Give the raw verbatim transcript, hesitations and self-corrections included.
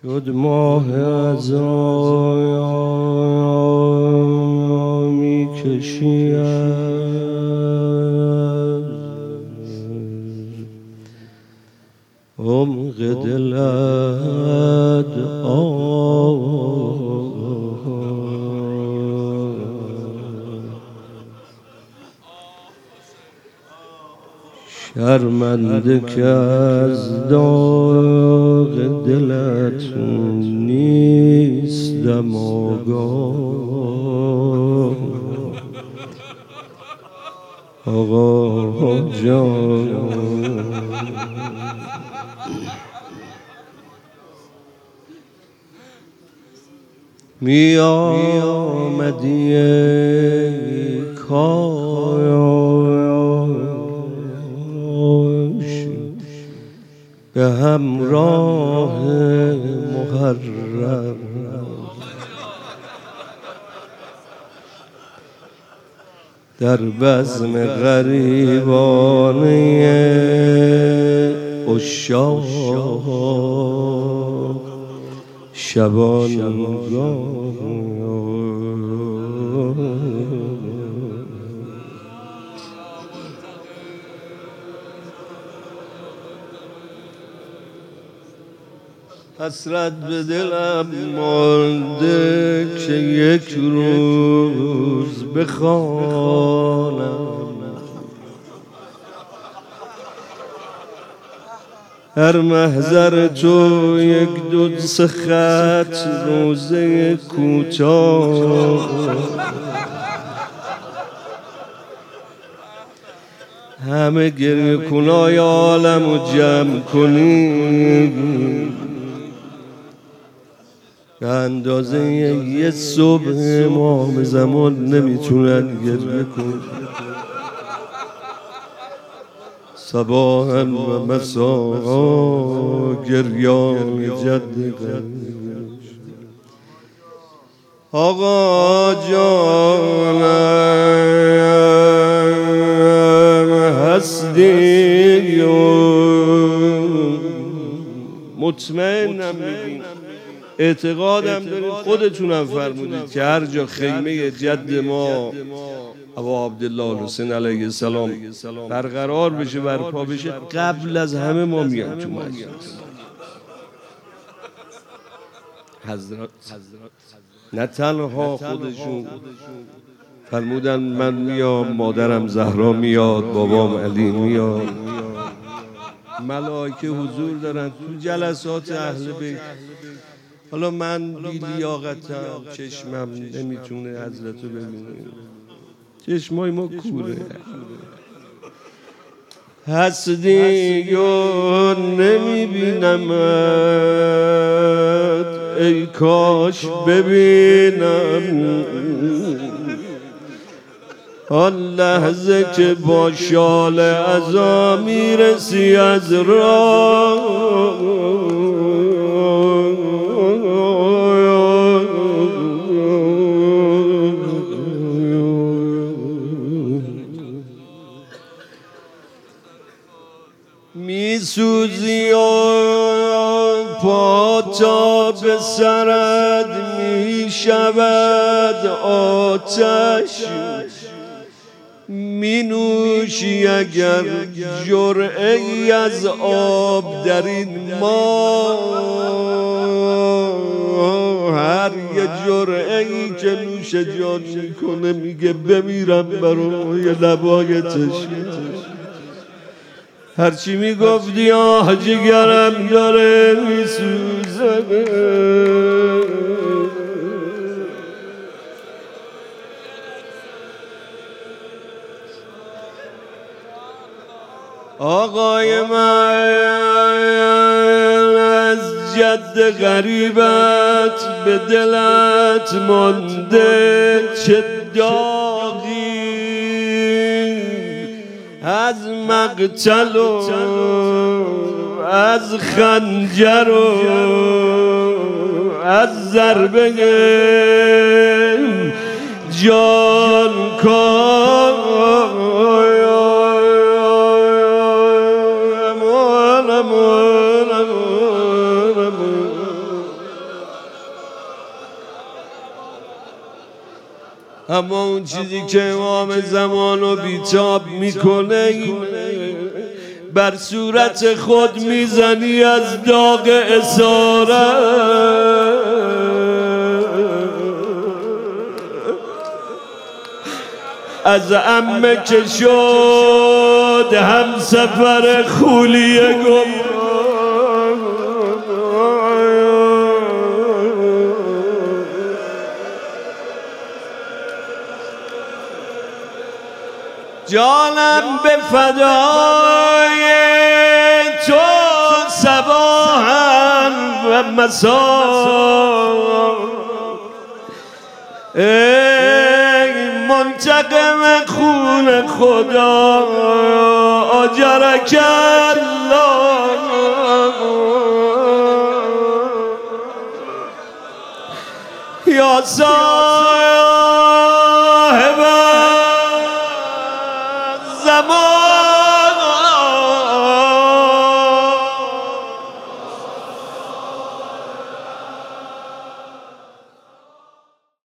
شد ماه عزا می کشی از عمق دلت آه شرمنده که از داغ دلت نیستم آگاه آقا جان. می آمدی ای کاش به همراه محرم در بزم غریبانه عشاق شبانگاه حسرت به دلم مانده که یک روز بخوانم هر محضر تو یک دو سه خط روزه کوتاه همه گریه کنای عالمو جمع کنی به اندازه یه صبح امام زمان نمیتونن گریه کنن صباحا و مساء گریان جدیدن. آقا جانم هستی مطمئنم میگین اعتقادم دارید خودتونم فرمودید که هر جا خیمه جد ما ابا عبدالله حسین علیه السلام برقرار بشه برپا بشه قبل از همه ما میام تو مجلس. حضرت نه تنها خودشون فرمودن من میام، مادرم زهرا میاد، بابام علی میاد، ملائکه حضور دارن تو جلسات اهل بیت. حالا من بی لیاقتم چشمم نمیتونه حضرتو ببینه، چشمای ما کوره، هستی و نمیبینمت ای کاش ببینم آن لحظه که با شال عزا میرسی از راه می سوزی و پا تا به سرت می شود آتش، می نوشی اگر جرعه ای از آب در این ما، هر یه جرعه ای که نوش جان میکنه میگه بمیرم برای لبای تشنه. هرچی میگفتی آه جگرم داره میسوزه، آقای من از جد غریبت به دلت مانده چه داغی، از مقتل و از خنجر و از ضربه جان اما اون چیزی که امام زمان رو بیتاب میکنه بر صورت خود میزنی از داغ اسارت. از عمه که شد هم سفر خولیه گم جانم به فدای تو صباحا و مسا، ای منتقم خون خدا اجرک الله. یا صاحب زمان